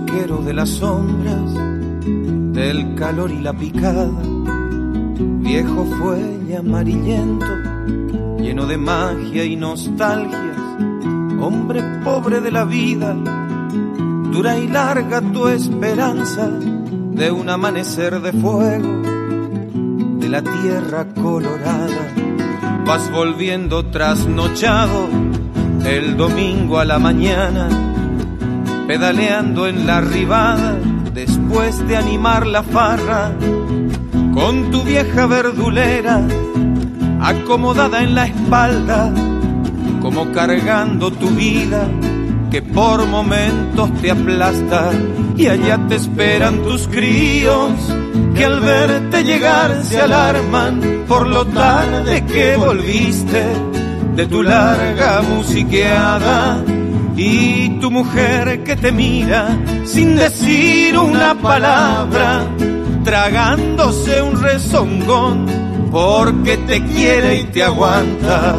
musiquero de las sombras, del calor y la picada, viejo fuelle amarillento, lleno de magia y nostalgias, hombre pobre de la vida, dura y larga tu esperanza de un amanecer de fuego, de la tierra colorada. Vas volviendo trasnochado el domingo a la mañana, pedaleando en la ribada después de animar la farra, con tu vieja verdulera acomodada en la espalda, como cargando tu vida que por momentos te aplasta. Y allá te esperan tus críos, que al verte llegar se alarman por lo tarde que volviste de tu larga musiqueada. Y tu mujer que te mira sin decir una palabra, tragándose un rezongón porque te quiere y te aguanta.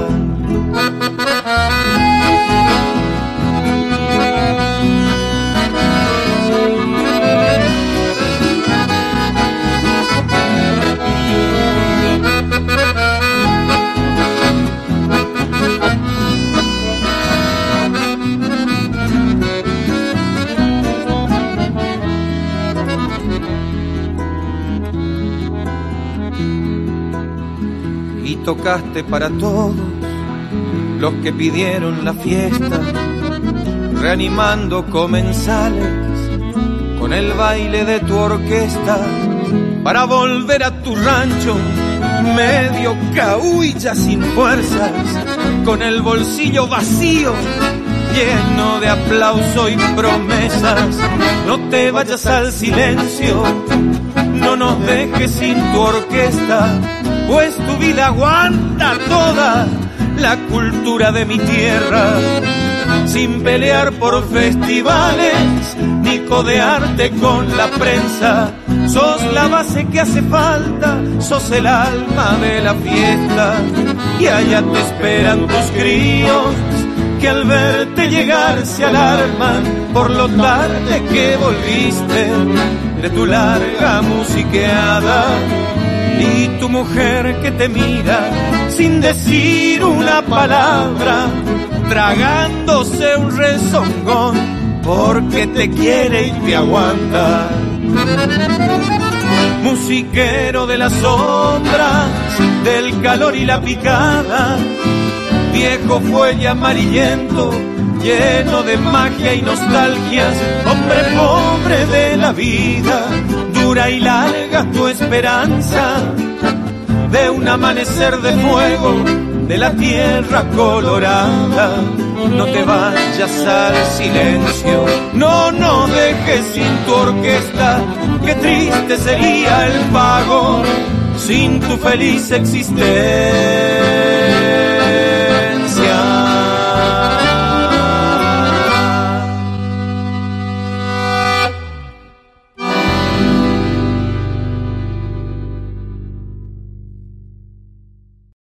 Tocaste para todos los que pidieron la fiesta, reanimando comensales con el baile de tu orquesta, para volver a tu rancho medio cahuilla sin fuerzas, con el bolsillo vacío lleno de aplauso y promesas. No te vayas al silencio, no nos dejes sin tu orquesta, pues tu vida aguanta toda la cultura de mi tierra, sin pelear por festivales ni codearte con la prensa. Sos la base que hace falta, sos el alma de la fiesta. Y allá te esperan tus críos, que al verte llegar se alarman por lo tarde que volviste de tu larga musiqueada. Y tu mujer que te mira sin decir una palabra, tragándose un rezongón porque te quiere y te aguanta. Musiquero de las sombras, del calor y la picada, viejo fuelle amarillento, lleno de magia y nostalgias, hombre pobre de la vida, dura y larga tu esperanza de un amanecer de fuego, de la tierra colorada. No te vayas al silencio, no nos dejes sin tu orquesta, que triste sería el pago sin tu feliz existencia.